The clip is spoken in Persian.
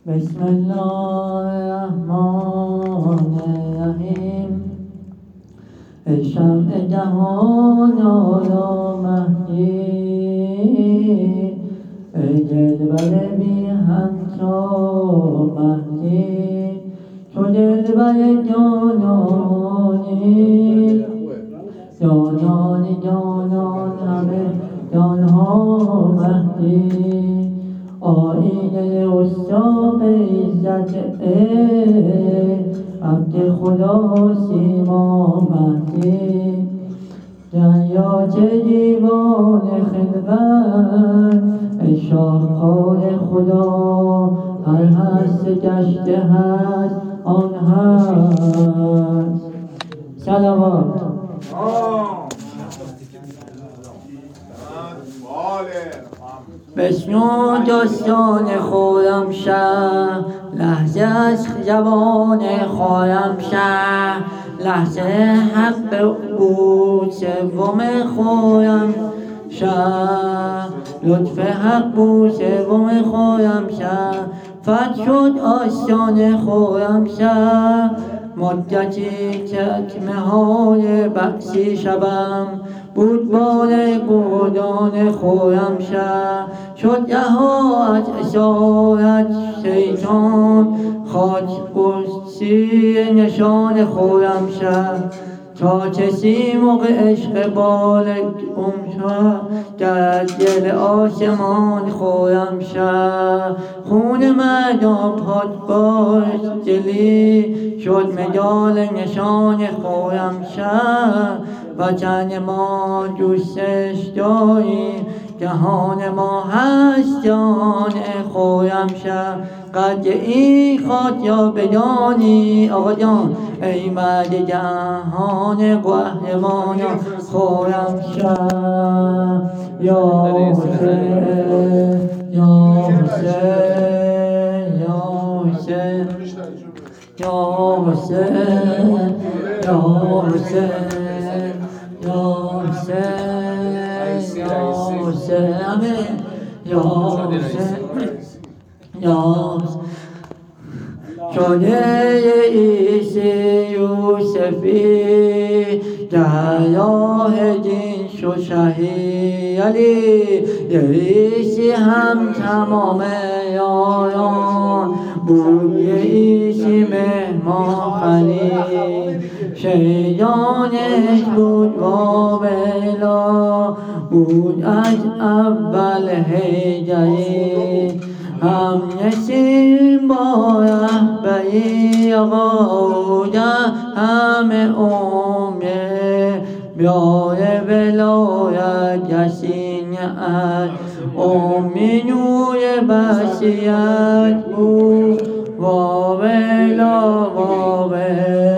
بسم الله الرحمن الرحیم. ای شمع جهان آلا مهدی، ای دلبر بی همتا مهدی، تو دلبر جانانی، جانانی جانان همه جانها مهدی، آینه استاق عزت عبد خدا سیما مهدی، دریاچه دیوان خلقت ای شاهکار خدا، هر هست گشته هست آن هست. صلوات. بشنو داستان خرمشهر، لحظه از جوان خرمشهر، لحظه حق بود سوم خرمشهر، لطف حق بود سوم خرمشهر، فتح شد آستان خرمشهر، مدتی چکمه های بحثی شبم بود بار گردان خرمشهر، شد رها از اسارت شیطان، خاک قدسی نشان خرمشهر، تا کسی موقع عشق بالگ شد در دل آسمان خرمشهر، خون مردم پاک باش جلی شد مدال نشان خرمشهر، وطن ما دوستش داریم، جهان ما هست جان خرمشهر، قدر این خاک را بدانی آقا جان، ای مرد جهان قهرمان خرمشهر. یا حسین یا حسین یا حسین یا حسین یا حسین یا حسین یا حسین آمین یا حسین یا شده عیسی یوسفی در راه دین شد شهید، علی عیسی هم تمام یاران بود، عیسی مهمان خلید، شیطانش بود بابلا بود از اول هیجری، هم نسیم با رهبری آقا در همه عمره، بیار ولایت یسین از امی نور بصیرت بود، واویلا واویلا.